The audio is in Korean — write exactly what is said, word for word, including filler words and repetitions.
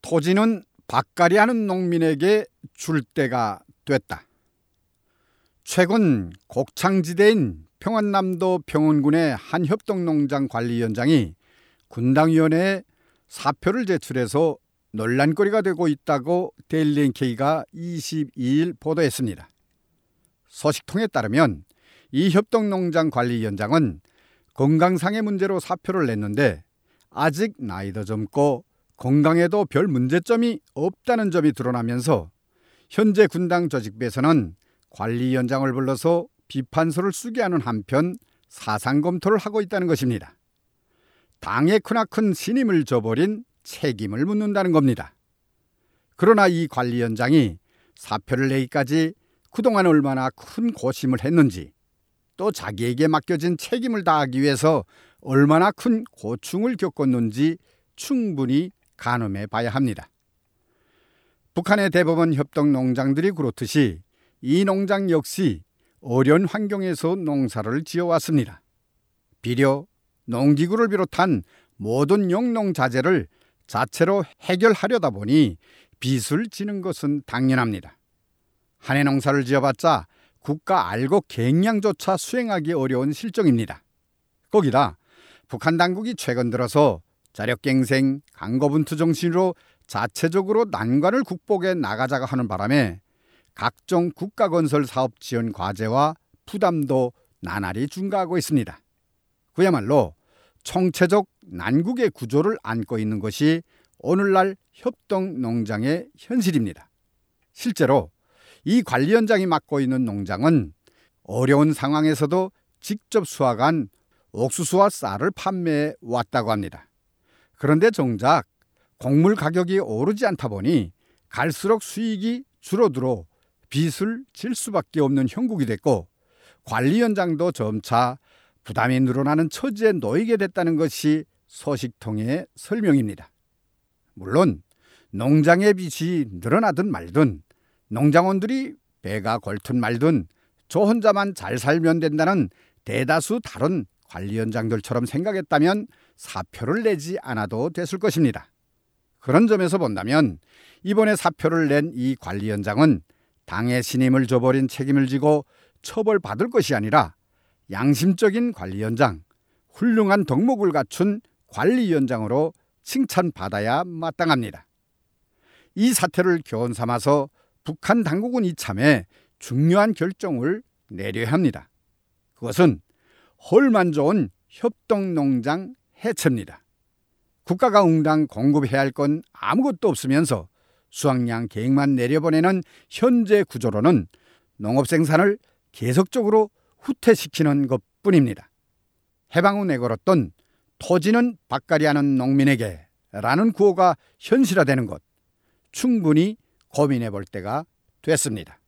토지는 밭갈이하는 농민에게 줄 때가 됐다. 최근 곡창지대인 평안남도 평원군의 한 협동농장 관리위원장이 군당위원회에 사표를 제출해서 논란거리가 되고 있다고 데일리엔케이가 이십이일 보도했습니다. 소식통에 따르면 이 협동농장 관리위원장은 건강상의 문제로 사표를 냈는데 아직 나이도 젊고 건강에도 별 문제점이 없다는 점이 드러나면서 현재 군당 조직부에서는 관리위원장을 불러서 비판서를 쓰게 하는 한편 사상 검토를 하고 있다는 것입니다. 당의 크나큰 신임을 저버린 책임을 묻는다는 겁니다. 그러나 이 관리위원장이 사표를 내기까지 그동안 얼마나 큰 고심을 했는지, 또 자기에게 맡겨진 책임을 다하기 위해서 얼마나 큰 고충을 겪었는지 충분히 가늠해 봐야 합니다. 북한의 대부분 협동농장들이 그렇듯이 이 농장 역시 어려운 환경에서 농사를 지어왔습니다. 비료, 농기구를 비롯한 모든 영농자재를 자체로 해결하려다 보니 빚을 지는 것은 당연합니다. 한 해 농사를 지어봤자 국가 알곡 갱량조차 수행하기 어려운 실정입니다. 거기다 북한 당국이 최근 들어서 자력갱생, 강고분투 정신으로 자체적으로 난관을 극복해 나가자가 하는 바람에 각종 국가건설 사업 지원 과제와 부담도 나날이 증가하고 있습니다. 그야말로 총체적 난국의 구조를 안고 있는 것이 오늘날 협동농장의 현실입니다. 실제로 이 관리위원장이 맡고 있는 농장은 어려운 상황에서도 직접 수확한 옥수수와 쌀을 판매해 왔다고 합니다. 그런데 정작 곡물 가격이 오르지 않다 보니 갈수록 수익이 줄어들어 빚을 질 수밖에 없는 형국이 됐고, 관리위원장도 점차 부담이 늘어나는 처지에 놓이게 됐다는 것이 소식통의 설명입니다. 물론 농장의 빚이 늘어나든 말든, 농장원들이 배가 골든 말든 저 혼자만 잘 살면 된다는 대다수 다른 관리위원장들처럼 생각했다면 사표를 내지 않아도 됐을 것입니다. 그런 점에서 본다면 이번에 사표를 낸 이 관리위원장은 당의 신임을 저버린 책임을 지고 처벌받을 것이 아니라 양심적인 관리위원장, 훌륭한 덕목을 갖춘 관리위원장으로 칭찬받아야 마땅합니다. 이 사태를 교훈 삼아서 북한 당국은 이참에 중요한 결정을 내려야 합니다. 그것은 헐만 좋은 협동농장 해체입니다. 국가가 응당 공급해야 할 건 아무것도 없으면서 수확량 계획만 내려보내는 현재 구조로는 농업 생산을 계속적으로 후퇴시키는 것뿐입니다. 해방 후 내걸었던 토지는 밭갈이하는 농민에게 라는 구호가 현실화되는 것, 충분히 고민해 볼 때가 됐습니다.